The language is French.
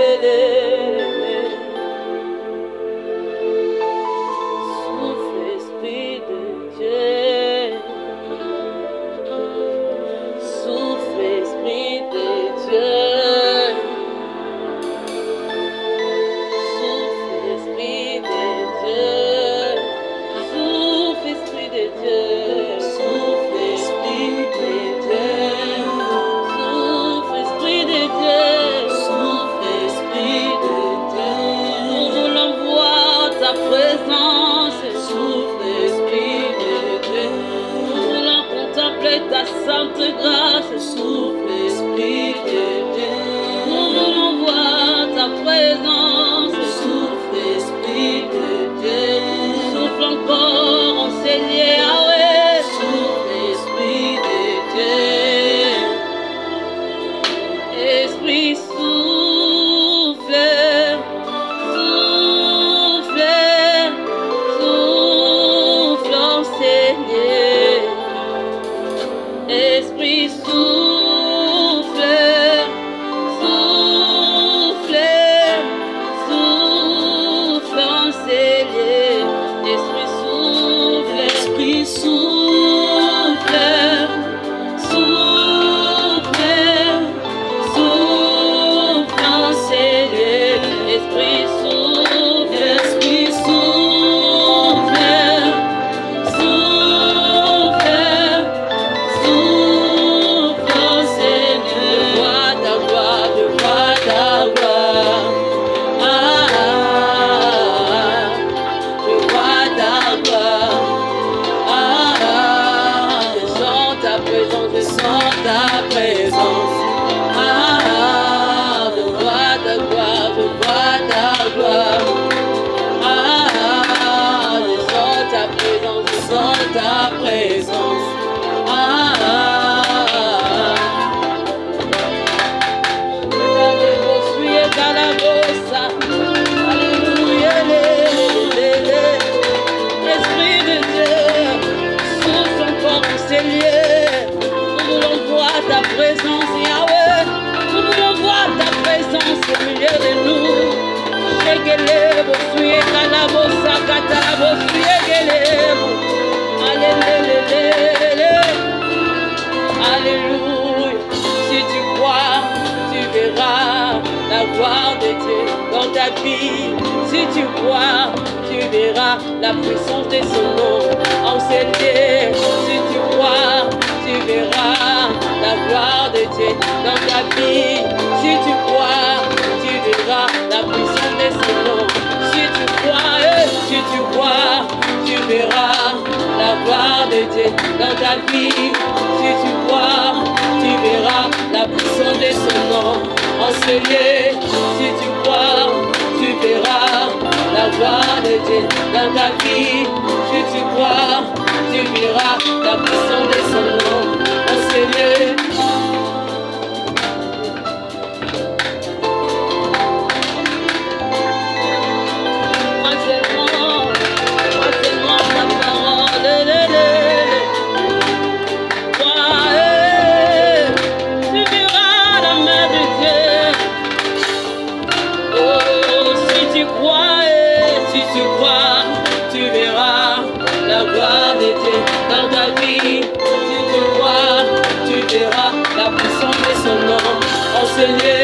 Ta sainte grâce, souffle, Esprit de Dieu. Nous voulons voir ta présence, souffle, Esprit de Dieu. Souffle encore en Seigneur, Yahweh, souffle, Esprit de Dieu. Esprit souffle, souffle, souffle en Seigneur. Esprit souffle, souffle, souffle en Seigneur. Esprit souffle, Esprit souffle, souffle, souffle en Seigneur. Esprit souffle, Esprit souffle, souffle. Je sens ta présence. Je vois ta gloire, je vois ta gloire. Je sens ta présence, je sens ta présence. Alléluia, Esprit de Dieu, souffle encore en Seigneur. Nous voulons voir ta présence, Yahweh. Nous voulons voir ta présence au milieu de nous. Alléluia. Si tu crois, tu verras la gloire de Dieu dans ta vie. Si tu crois, tu verras la puissance de son nom enseigné. Si tu crois, tu verras la gloire de Dieu dans ta vie. Si tu crois, tu verras la puissance de son nom. Si tu crois, tu verras la gloire de Dieu dans ta vie. Si tu crois, tu verras la puissance de son nom enseigné. Si tu crois, tu verras la gloire de Dieu dans ta vie. Si tu crois, tu verras la puissance de son nom enseigné. Dans ta vie, si tu crois, tu verras la puissance de son nom enseigné.